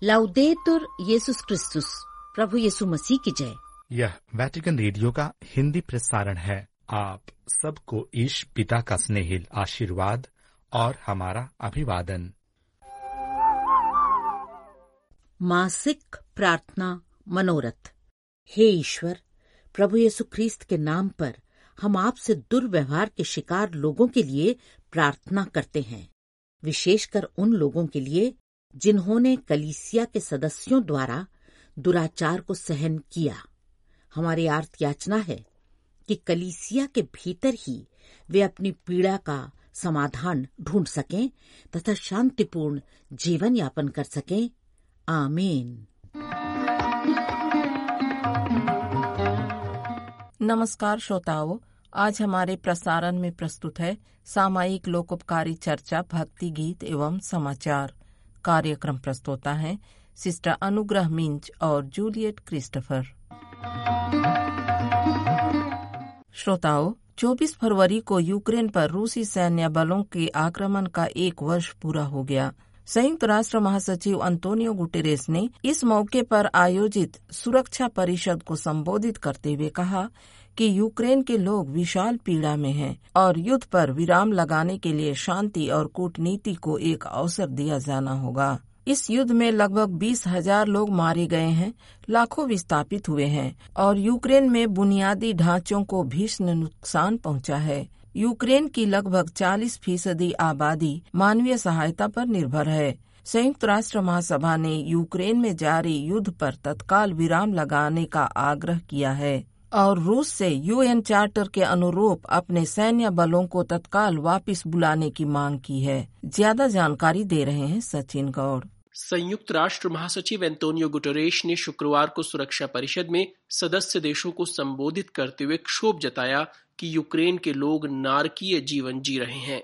लाउदेतुर येसुस क्रिस्तुस, प्रभु यीशु मसीह की जय। यह वेटिकन रेडियो का हिंदी प्रसारण है। आप सबको ईश पिता का स्नेहिल आशीर्वाद और हमारा अभिवादन। मासिक प्रार्थना मनोरथ। हे ईश्वर, प्रभु यीशु ख्रीस्त के नाम पर हम आपसे दुर्व्यवहार के शिकार लोगों के लिए प्रार्थना करते हैं, विशेषकर उन लोगों के लिए जिन्होंने कलीसिया के सदस्यों द्वारा दुराचार को सहन किया। हमारी आर्त याचना है कि कलीसिया के भीतर ही वे अपनी पीड़ा का समाधान ढूंढ सकें तथा शांतिपूर्ण जीवन यापन कर सकें। आमीन। नमस्कार श्रोताओं, आज हमारे प्रसारण में प्रस्तुत है सामायिक लोकोपकारी चर्चा, भक्ति गीत एवं समाचार। कार्यक्रम प्रस्तोता है सिस्टर अनुग्रह मिंच और जूलियट क्रिस्टोफर। श्रोताओं, 24 फरवरी को यूक्रेन पर रूसी सैन्य बलों के आक्रमण का 1 वर्ष पूरा हो गया। संयुक्त राष्ट्र महासचिव अंतोनियो गुटेरेस ने इस मौके पर आयोजित सुरक्षा परिषद को संबोधित करते हुए कहा कि यूक्रेन के लोग विशाल पीड़ा में हैं और युद्ध पर विराम लगाने के लिए शांति और कूटनीति को एक अवसर दिया जाना होगा। इस युद्ध में लगभग 20,000 लोग मारे गए हैं, लाखों विस्थापित हुए हैं और यूक्रेन में बुनियादी ढांचों को भीषण नुकसान पहुंचा है। यूक्रेन की लगभग 40% आबादी मानवीय सहायता पर निर्भर है। संयुक्त राष्ट्र महासभा ने यूक्रेन में जारी युद्ध पर तत्काल विराम लगाने का आग्रह किया है और रूस से यूएन चार्टर के अनुरूप अपने सैन्य बलों को तत्काल वापस बुलाने की मांग की है। ज्यादा जानकारी दे रहे हैं सचिन गौड़। संयुक्त राष्ट्र महासचिव एंटोनियो गुटेरेस ने शुक्रवार को सुरक्षा परिषद में सदस्य देशों को संबोधित करते हुए क्षोभ जताया कि यूक्रेन के लोग नारकीय जीवन जी रहे हैं।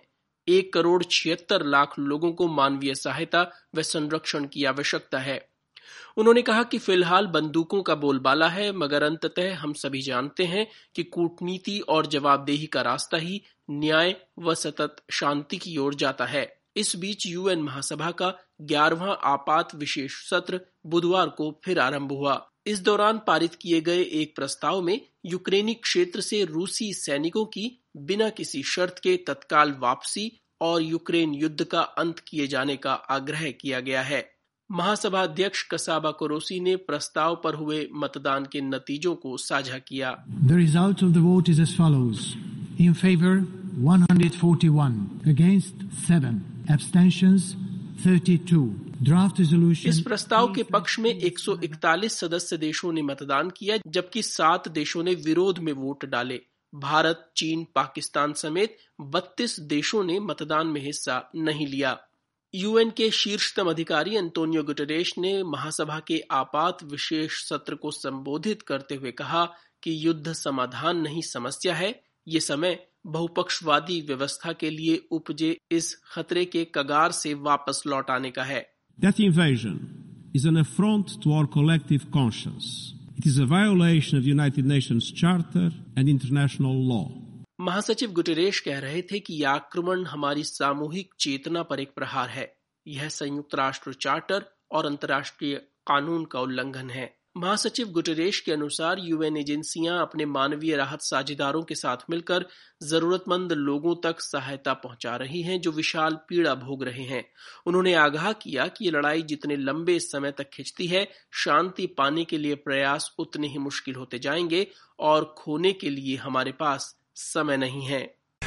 1,76,00,000 लोगों को मानवीय सहायता व संरक्षण की आवश्यकता है। उन्होंने कहा कि फिलहाल बंदूकों का बोलबाला है, मगर अंततः हम सभी जानते हैं कि कूटनीति और जवाबदेही का रास्ता ही न्याय व सतत शांति की ओर जाता है। इस बीच यूएन महासभा का 11वां आपात विशेष सत्र बुधवार को फिर आरंभ हुआ। इस दौरान पारित किए गए एक प्रस्ताव में यूक्रेनी क्षेत्र से रूसी सैनिकों की बिना किसी शर्त के तत्काल वापसी और यूक्रेन युद्ध का अंत किए जाने का आग्रह किया गया है। महासभा अध्यक्ष कसाबा कोरोसी ने प्रस्ताव पर हुए मतदान के नतीजों को साझा किया। The result of the vote is as follows: in favor 141, against 7, abstentions 32. Draft resolution। इस प्रस्ताव के पक्ष में 141 सदस्य देशों ने मतदान किया, जबकि 7 देशों ने विरोध में वोट डाले। भारत, चीन, पाकिस्तान समेत 32 देशों ने मतदान में हिस्सा नहीं लिया। यूएन के शीर्षतम अधिकारी अंतोनियो गुटेरेस ने महासभा के आपात विशेष सत्र को संबोधित करते हुए कहा कि युद्ध समाधान नहीं, समस्या है। ये समय बहुपक्षवादी व्यवस्था के लिए उपजे इस खतरे के कगार से वापस लौट आने का है। That invasion is an affront to our collective conscience. It is a violation of the United Nations Charter and international law. महासचिव गुटेरेस कह रहे थे कि यह आक्रमण हमारी सामूहिक चेतना पर एक प्रहार है। यह संयुक्त राष्ट्र चार्टर और अंतर्राष्ट्रीय कानून का उल्लंघन है। महासचिव गुटेरेस के अनुसार यूएन एजेंसियां अपने मानवीय राहत साझेदारों के साथ मिलकर जरूरतमंद लोगों तक सहायता पहुंचा रही हैं, जो विशाल पीड़ा भोग रहे हैं। उन्होंने आगाह किया कि ये लड़ाई जितने लंबे समय तक खिंचती है, शांति पाने के लिए प्रयास उतने ही मुश्किल होते जाएंगे और खोने के लिए हमारे पास समय नहीं है।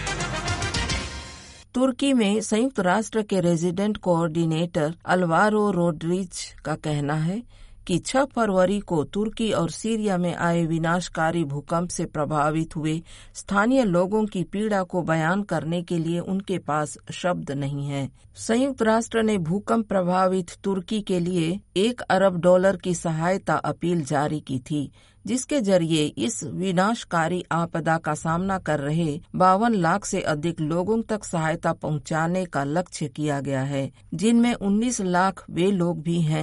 तुर्की में संयुक्त राष्ट्र के रेजिडेंट कोऑर्डिनेटर अल्वारो रोड्रिग्ज का कहना है कि 6 फरवरी को तुर्की और सीरिया में आए विनाशकारी भूकंप से प्रभावित हुए स्थानीय लोगों की पीड़ा को बयान करने के लिए उनके पास शब्द नहीं है। संयुक्त राष्ट्र ने भूकंप प्रभावित तुर्की के लिए $1 अरब की सहायता अपील जारी की थी, जिसके जरिए इस विनाशकारी आपदा का सामना कर रहे 52 लाख से अधिक लोगों तक सहायता पहुंचाने का लक्ष्य किया गया है, जिनमें 19 लाख वे लोग भी हैं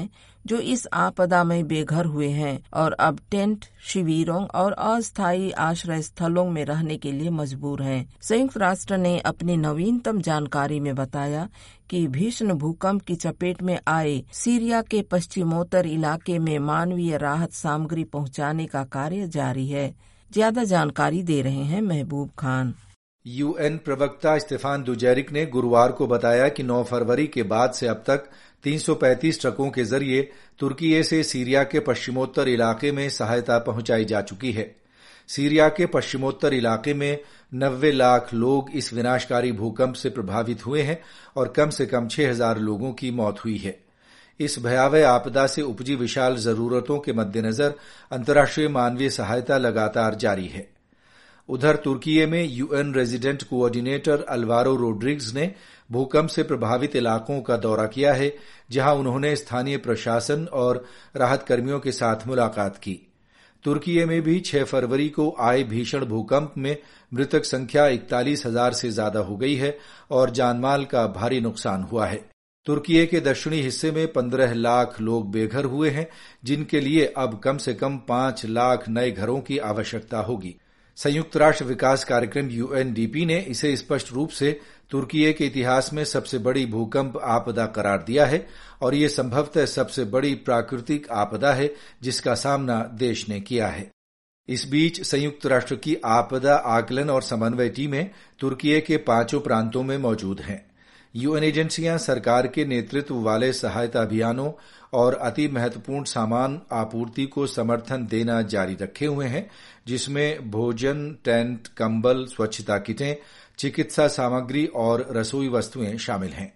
जो इस आपदा में बेघर हुए हैं और अब टेंट, शिविरों और अस्थायी आश्रय स्थलों में रहने के लिए मजबूर हैं। संयुक्त राष्ट्र ने अपनी नवीनतम जानकारी में बताया कि भीषण भूकंप की चपेट में आए सीरिया के पश्चिमोत्तर इलाके में मानवीय राहत सामग्री पहुंचाने का कार्य जारी है। ज्यादा जानकारी दे रहे हैं महबूब खान। यूएन प्रवक्ता स्टेफान दुजैरिक ने गुरुवार को बताया कि 9 फरवरी के बाद से अब तक 335 ट्रकों के जरिए तुर्की से सीरिया के पश्चिमोत्तर इलाके में सहायता पहुंचाई जा चुकी है। सीरिया के पश्चिमोत्तर इलाके में 90 लाख लोग इस विनाशकारी भूकंप से प्रभावित हुए हैं और कम से कम 6000 लोगों की मौत हुई है। इस भयावह आपदा से उपजी विशाल जरूरतों के मद्देनजर अंतर्राष्ट्रीय मानवीय सहायता लगातार जारी है। उधर तुर्की में UN resident coordinator Alvaro Rodrigues ने भूकंप से प्रभावित इलाकों का दौरा किया है, जहां उन्होंने स्थानीय प्रशासन और राहत कर्मियों के साथ मुलाकात की। तुर्की में भी 6 फरवरी को आए भीषण भूकंप में मृतक संख्या 41,000 से ज्यादा हो गई है और जानमाल का भारी नुकसान हुआ है। तुर्की के दक्षिणी हिस्से में 15 लाख लोग बेघर हुए हैं, जिनके लिए अब कम से कम 5 लाख नए घरों की आवश्यकता होगी। संयुक्त राष्ट्र विकास कार्यक्रम यूएनडीपी ने इसे स्पष्ट रूप से तुर्की के इतिहास में सबसे बड़ी भूकंप आपदा करार दिया है और ये संभवतः सबसे बड़ी प्राकृतिक आपदा है जिसका सामना देश ने किया है। इस बीच संयुक्त राष्ट्र की आपदा आकलन और समन्वय टीमें तुर्की के 5 प्रांतों में मौजूद हैं। यूएन एजेंसियां सरकार के नेतृत्व वाले सहायता अभियानों और अति महत्वपूर्ण सामान आपूर्ति को समर्थन देना जारी रखे हुए हैं, जिसमें भोजन, टेंट, कंबल, स्वच्छता किटें, चिकित्सा सामग्री और रसोई वस्तुएं शामिल हैं।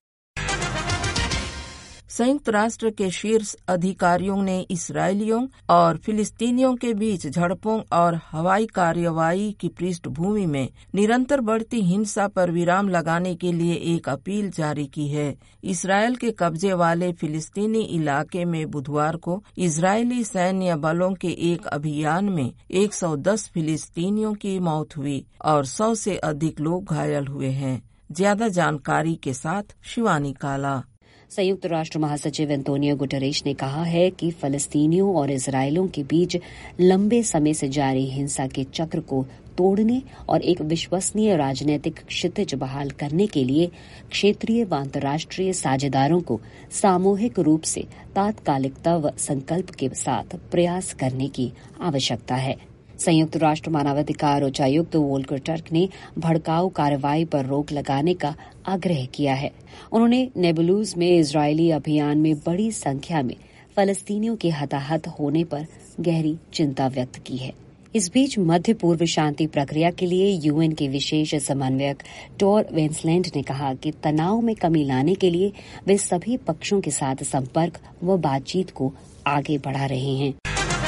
संयुक्त राष्ट्र के शीर्ष अधिकारियों ने इस्राएलियों और फिलिस्तीनियों के बीच झड़पों और हवाई कार्रवाई की पृष्ठभूमि में निरंतर बढ़ती हिंसा पर विराम लगाने के लिए एक अपील जारी की है। इस्राएल के कब्जे वाले फिलिस्तीनी इलाके में बुधवार को इजरायली सैन्य बलों के एक अभियान में 110 फिलिस्तीनियों की मौत हुई और 100 से अधिक लोग घायल हुए हैं। ज्यादा जानकारी के साथ शिवानी काला। संयुक्त राष्ट्र महासचिव एंटोनियो गुटेरेश ने कहा है कि फलस्तीनियों और इजरायलियों के बीच लंबे समय से जारी हिंसा के चक्र को तोड़ने और एक विश्वसनीय राजनीतिक क्षितिज बहाल करने के लिए क्षेत्रीय व अंतर्राष्ट्रीय साझेदारों को सामूहिक रूप से तात्कालिकता व संकल्प के साथ प्रयास करने की आवश्यकता है। संयुक्त राष्ट्र मानवाधिकार उच्चायुक्त वोल्कर टर्क ने भड़काऊ कार्रवाई पर रोक लगाने का आग्रह किया है। उन्होंने नेबुलूज में इजरायली अभियान में बड़ी संख्या में फलस्तीनियों के हताहत होने पर गहरी चिंता व्यक्त की है। इस बीच मध्य पूर्व शांति प्रक्रिया के लिए यूएन के विशेष समन्वयक टोर वेंसलैंड ने कहा कि तनाव में कमी लाने के लिए वे सभी पक्षों के साथ संपर्क व बातचीत को आगे बढ़ा रहे हैं।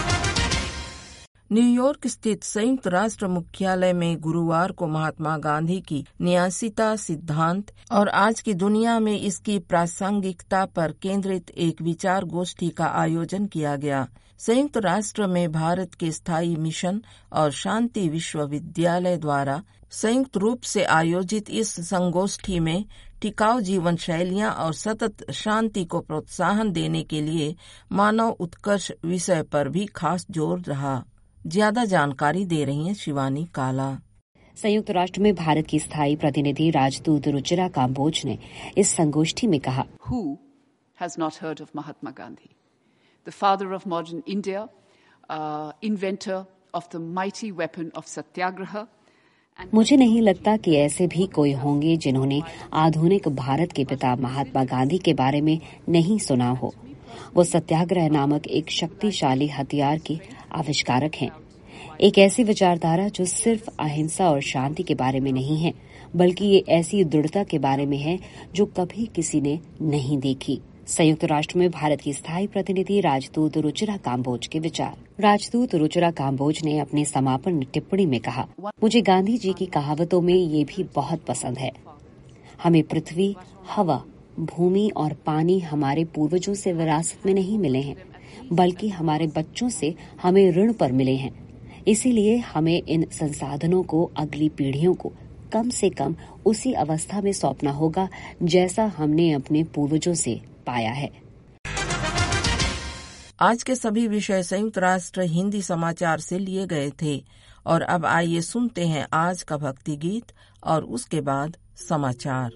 न्यूयॉर्क स्थित संयुक्त राष्ट्र मुख्यालय में गुरुवार को महात्मा गांधी की न्यासीता सिद्धांत और आज की दुनिया में इसकी प्रासंगिकता पर केंद्रित एक विचार गोष्ठी का आयोजन किया गया। संयुक्त राष्ट्र में भारत के स्थायी मिशन और शांति विश्वविद्यालय द्वारा संयुक्त रूप से आयोजित इस संगोष्ठी में टिकाऊ जीवन शैलियां और सतत शांति को प्रोत्साहन देने के लिए मानव उत्कर्ष विषय पर भी खास जोर रहा। ज्यादा जानकारी दे रही हैं शिवानी काला। संयुक्त राष्ट्र में भारत की स्थायी प्रतिनिधि राजदूत रुचिरा काम्बोज ने इस संगोष्ठी में कहा, Who has not heard of Mahatma Gandhi, the father of modern India, inventor of the mighty weapon of satyagraha? मुझे नहीं लगता कि ऐसे भी कोई होंगे जिन्होंने आधुनिक भारत के पिता महात्मा गांधी के बारे में नहीं सुना हो। वो सत्याग्रह नामक एक शक्तिशाली हथियार के आविष्कारक हैं। एक ऐसी विचारधारा जो सिर्फ अहिंसा और शांति के बारे में नहीं है, बल्कि ये ऐसी दृढ़ता के बारे में है जो कभी किसी ने नहीं देखी। संयुक्त राष्ट्र में भारत की स्थायी प्रतिनिधि राजदूत रुचिरा काम्बोज के विचार। राजदूत रुचिरा काम्बोज ने अपने समापन टिप्पणी में कहा, मुझे गांधी जी की कहावतों में ये भी बहुत पसंद है। हमें पृथ्वी, हवा, भूमि और पानी हमारे पूर्वजों से विरासत में नहीं मिले हैं, बल्कि हमारे बच्चों से हमें ऋण पर मिले हैं। इसीलिए हमें इन संसाधनों को अगली पीढ़ियों को कम से कम उसी अवस्था में सौंपना होगा जैसा हमने अपने पूर्वजों से पाया है। आज के सभी विषय संयुक्त राष्ट्र हिंदी समाचार से लिए गए थे। और अब आइए सुनते हैं आज का भक्ति गीत और उसके बाद समाचार।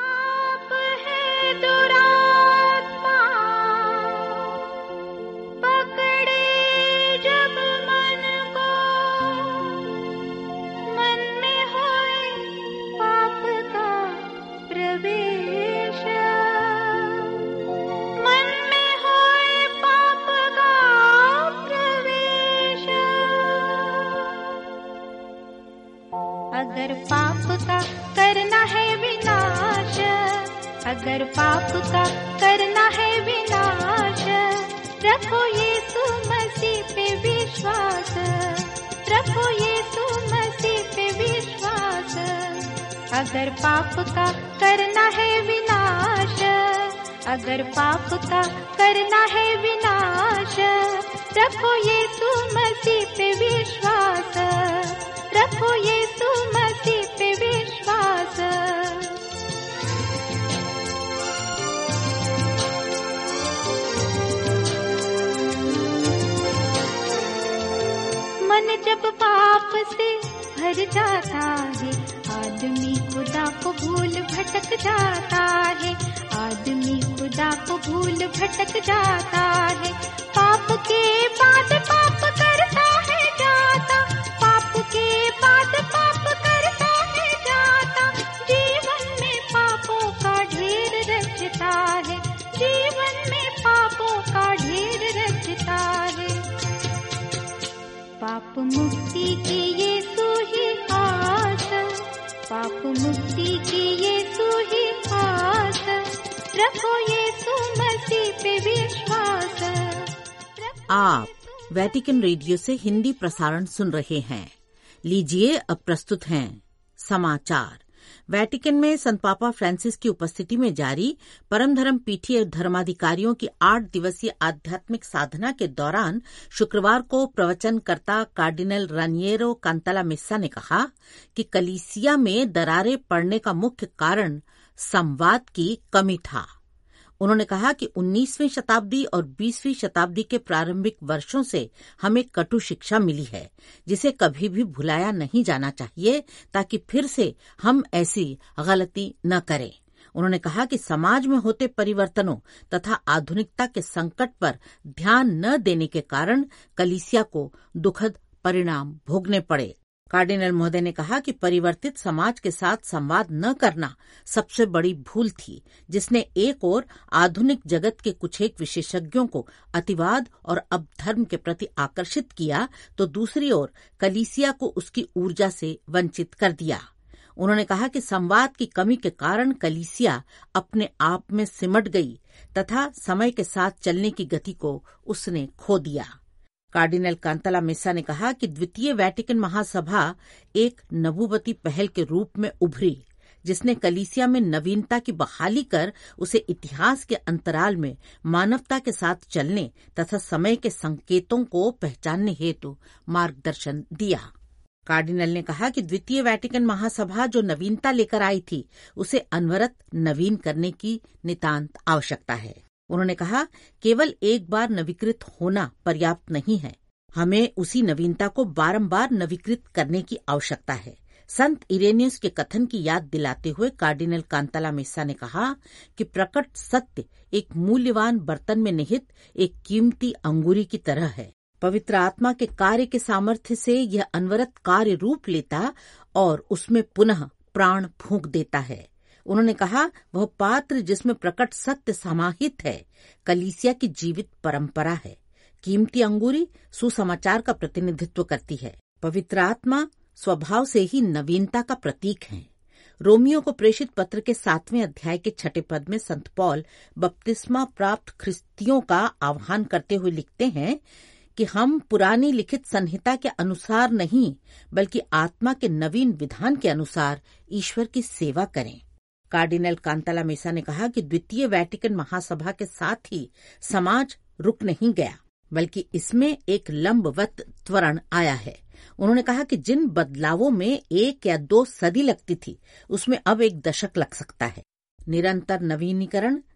अगर पाप का करना है विनाश, अगर पाप का करना है विनाश, रखो यीशु मसीह पे विश्वास, रखो यीशु मसीह पे विश्वास। अगर पाप का करना है विनाश, अगर पाप का करना है विनाश, रखो यीशु मसीह पे विश्वास, रखो यीशु मसीह पे विश्वास। मन जब पाप से भर जाता है, आदमी खुदा को भूल भटक जाता है, आदमी खुदा को भूल भटक जाता है। पाप के बाद पाप करता है जाता, पाप के बाद पाप करता है जाता, जीवन में पापों का ढेर रचता है, जीवन में पापों का ढेर रचता है। पाप मुक्ति की यीशु ही आस, पाप मुक्ति की यीशु ही आस, रखो यीशु मसीह पे विश्वास। आप वेटिकन रेडियो से हिंदी प्रसारण सुन रहे हैं। लीजिए अब प्रस्तुत हैं समाचार। वेटिकन में संत पापा फ्रांसिस की उपस्थिति में जारी परम धर्म पीठीय धर्माधिकारियों की 8 दिवसीय आध्यात्मिक साधना के दौरान शुक्रवार को प्रवचनकर्ता कार्डिनल रानिएरो कांताला मेस्सा ने कहा कि कलीसिया में दरारें पड़ने का मुख्य कारण संवाद की कमी था। उन्होंने कहा कि 19वीं शताब्दी और 20वीं शताब्दी के प्रारंभिक वर्षों से हमें कटु शिक्षा मिली है, जिसे कभी भी भुलाया नहीं जाना चाहिए ताकि फिर से हम ऐसी गलती न करें। उन्होंने कहा कि समाज में होते परिवर्तनों तथा आधुनिकता के संकट पर ध्यान न देने के कारण कलीसिया को दुखद परिणाम भोगने पड़े। कार्डिनल महोदय ने कहा कि परिवर्तित समाज के साथ संवाद न करना सबसे बड़ी भूल थी, जिसने एक ओर आधुनिक जगत के कुछ एक विशेषज्ञों को अतिवाद और अपधर्म के प्रति आकर्षित किया, तो दूसरी ओर कलीसिया को उसकी ऊर्जा से वंचित कर दिया। उन्होंने कहा कि संवाद की कमी के कारण कलीसिया अपने आप में सिमट गई तथा समय के साथ चलने की गति को उसने खो दिया। कार्डिनल कांताला मेस्सा ने कहा कि द्वितीय वेटिकन महासभा एक नबूवती पहल के रूप में उभरी, जिसने कलीसिया में नवीनता की बहाली कर उसे इतिहास के अंतराल में मानवता के साथ चलने तथा समय के संकेतों को पहचानने हेतु मार्गदर्शन दिया। कार्डिनल ने कहा कि द्वितीय वेटिकन महासभा जो नवीनता लेकर आई थी, उसे अनवरत नवीन करने की नितांत आवश्यकता है। उन्होंने कहा केवल एक बार नवीकृत होना पर्याप्त नहीं है, हमें उसी नवीनता को बारंबार नवीकृत करने की आवश्यकता है। संत इरेनियस के कथन की याद दिलाते हुए कार्डिनल कांताला मेस्सा ने कहा कि प्रकट सत्य एक मूल्यवान बर्तन में निहित एक कीमती अंगूरी की तरह है। पवित्र आत्मा के कार्य के सामर्थ्य से यह अनवरत कार्य रूप लेता और उसमें पुनः प्राण फूंक देता है। उन्होंने कहा वह पात्र जिसमें प्रकट सत्य समाहित है कलीसिया की जीवित परंपरा है। कीमती अंगूरी सुसमाचार का प्रतिनिधित्व करती है। पवित्र आत्मा स्वभाव से ही नवीनता का प्रतीक है। रोमियो को प्रेषित पत्र के 7वें अध्याय के 6 पद में संत पौल बपतिस्मा प्राप्त ख्रिस्तियों का आह्वान करते हुए लिखते हैं कि हम पुरानी लिखित संहिता के अनुसार नहीं बल्कि आत्मा के नवीन विधान के अनुसार ईश्वर की सेवा करें। कार्डिनल कांताला मेस्सा ने कहा कि द्वितीय वेटिकन महासभा के साथ ही समाज रुक नहीं गया, बल्कि इसमें एक लंबवत त्वरण आया है। उन्होंने कहा कि जिन बदलावों में 1 या 2 सदी लगती थी, उसमें अब 1 दशक लग सकता है। निरंतर नवीनीकरण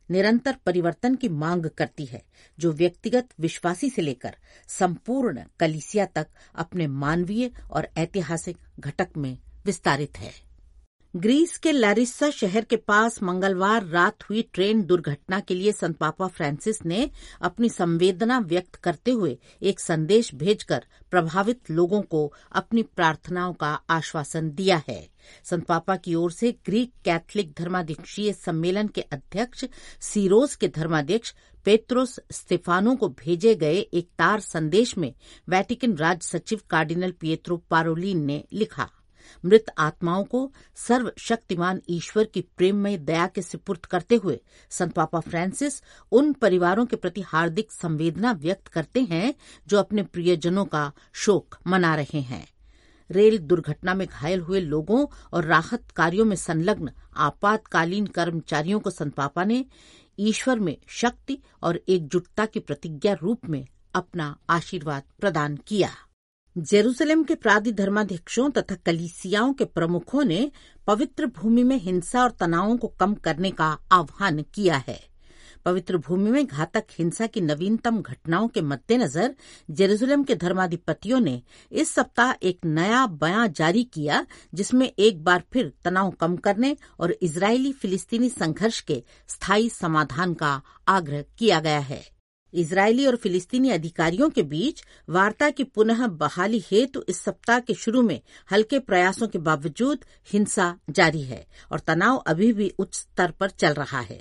निरंतर परिवर्तन की मांग करती है, जो व्यक्तिगत विश्वासी से लेकर संपूर्ण कलीसिया तक अपने मानवीय और ऐतिहासिक घटक में विस्तारित है। ग्रीस के लारिसा शहर के पास मंगलवार रात हुई ट्रेन दुर्घटना के लिए संत पापा फ्रांसिस ने अपनी संवेदना व्यक्त करते हुए एक संदेश भेजकर प्रभावित लोगों को अपनी प्रार्थनाओं का आश्वासन दिया है। संत पापा की ओर से ग्रीक कैथलिक धर्माध्यक्षीय सम्मेलन के अध्यक्ष सीरोस के धर्माध्यक्ष पेत्रोस स्तेफानो को भेजे गए एक तार संदेश में वेटिकन राज सचिव कार्डिनल पिएत्रो पारोलिन ने लिखा, मृत आत्माओं को सर्वशक्तिमान ईश्वर की प्रेममय दया के सुपुर्द करते हुए संत पापा फ्रांसिस उन परिवारों के प्रति हार्दिक संवेदना व्यक्त करते हैं जो अपने प्रियजनों का शोक मना रहे हैं। रेल दुर्घटना में घायल हुए लोगों और राहत कार्यों में संलग्न आपातकालीन कर्मचारियों को संत पापा ने ईश्वर में शक्ति और एकजुटता की प्रतिज्ञा रूप में अपना आशीर्वाद प्रदान किया। जेरूसलम के प्रादि धर्माध्यक्षों तथा कलीसियाओं के प्रमुखों ने पवित्र भूमि में हिंसा और तनावों को कम करने का आह्वान किया है। पवित्र भूमि में घातक हिंसा की नवीनतम घटनाओं के मद्देनजर जेरूसलम के धर्माधिपतियों ने इस सप्ताह एक नया बयान जारी किया, जिसमें एक बार फिर तनाव कम करने और इजरायली फिलिस्तीनी संघर्ष के स्थायी समाधान का आग्रह किया गया है। इजरायली और फिलिस्तीनी अधिकारियों के बीच वार्ता की पुनः बहाली हेतु इस सप्ताह के शुरू में हल्के प्रयासों के बावजूद हिंसा जारी है और तनाव अभी भी उच्च स्तर पर चल रहा है।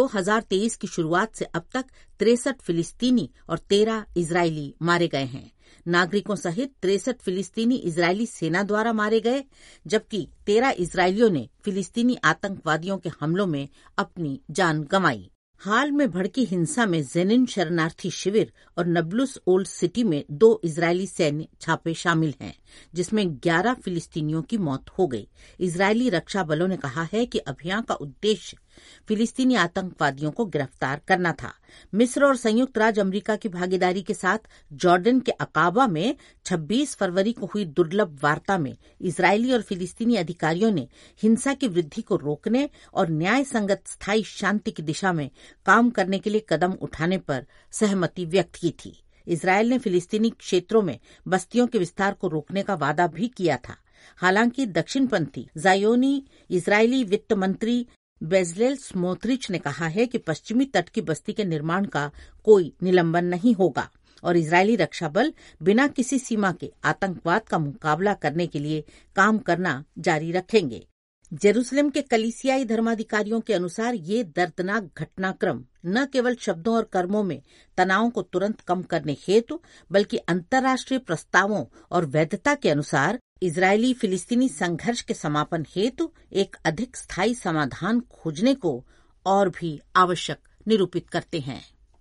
2023 की शुरुआत से अब तक 63 फिलिस्तीनी और 13 इजरायली मारे गए हैं। नागरिकों सहित 63 फिलिस्तीनी इजरायली सेना द्वारा मारे गए, जबकि 13 इजरायलियों ने फिलिस्तीनी आतंकवादियों के हमलों में अपनी जान गंवाई। हाल में भड़की हिंसा में जेनिन शरणार्थी शिविर और नबलुस ओल्ड सिटी में 2 इजरायली सैन्य छापे शामिल हैं, जिसमें 11 फिलिस्तीनियों की मौत हो गई। इजरायली रक्षा बलों ने कहा है कि अभियान का उद्देश्य फिलिस्तीनी आतंकवादियों को गिरफ्तार करना था। मिस्र और संयुक्त राज्य अमेरिका की भागीदारी के साथ जॉर्डन के अकाबा में 26 फरवरी को हुई दुर्लभ वार्ता में इजरायली और फिलिस्तीनी अधिकारियों ने हिंसा की वृद्धि को रोकने और न्याय संगत स्थायी शांति की दिशा में काम करने के लिए कदम उठाने पर सहमति व्यक्त की थी। इजरायल ने फिलिस्तीनी क्षेत्रों में बस्तियों के विस्तार को रोकने का वादा भी किया था। हालांकि दक्षिणपंथी जायोनी इजरायली वित्त मंत्री बेजलेल स्मोत्रिच ने कहा है कि पश्चिमी तट की बस्ती के निर्माण का कोई निलंबन नहीं होगा और इजरायली रक्षा बल बिना किसी सीमा के आतंकवाद का मुकाबला करने के लिए काम करना जारी रखेंगे। जेरूसलम के कलीसियाई धर्माधिकारियों के अनुसार ये दर्दनाक घटनाक्रम न केवल शब्दों और कर्मों में तनावों को तुरंत कम करने हेतु बल्कि अंतर्राष्ट्रीय प्रस्तावों और वैधता के अनुसार इजरायली फिलिस्तीनी संघर्ष के समापन हेतु एक अधिक स्थायी समाधान खोजने को और भी आवश्यक निरूपित करते हैं।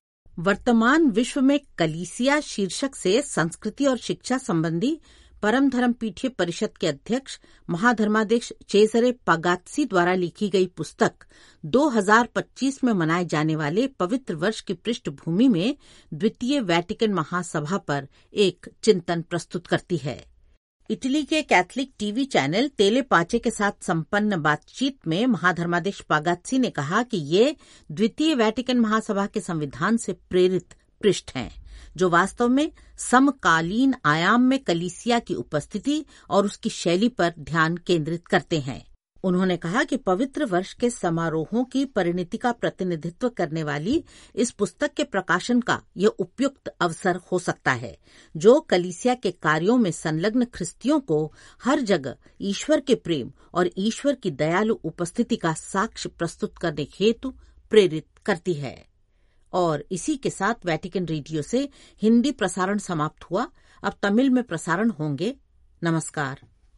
वर्तमान विश्व में कलीसिया शीर्षक से संस्कृति और शिक्षा संबंधी परम धर्म पीठीय परिषद के अध्यक्ष महाधर्माध्यक्ष चेजरे पागात्सी द्वारा लिखी गई पुस्तक 2025 में मनाए जाने वाले पवित्र वर्ष की पृष्ठभूमि में द्वितीय वेटिकन महासभा पर एक चिंतन प्रस्तुत करती है। इटली के कैथलिक टीवी चैनल तेले पाचे के साथ संपन्न बातचीत में महाधर्माध्यक्ष पागात्सी ने कहा कि ये द्वितीय वेटिकन महासभा के संविधान से प्रेरित पृष्ठ हैं, जो वास्तव में समकालीन आयाम में कलीसिया की उपस्थिति और उसकी शैली पर ध्यान केंद्रित करते हैं। उन्होंने कहा कि पवित्र वर्ष के समारोहों की परिणति का प्रतिनिधित्व करने वाली इस पुस्तक के प्रकाशन का यह उपयुक्त अवसर हो सकता है, जो कलीसिया के कार्यों में संलग्न ख्रिस्तियों को हर जगह ईश्वर के प्रेम और ईश्वर की दयालु उपस्थिति का साक्ष्य प्रस्तुत करने हेतु प्रेरित करती है। और इसी के साथ वेटिकन रेडियो से हिंदी प्रसारण समाप्त हुआ। अब तमिल में प्रसारण होंगे। नमस्कार।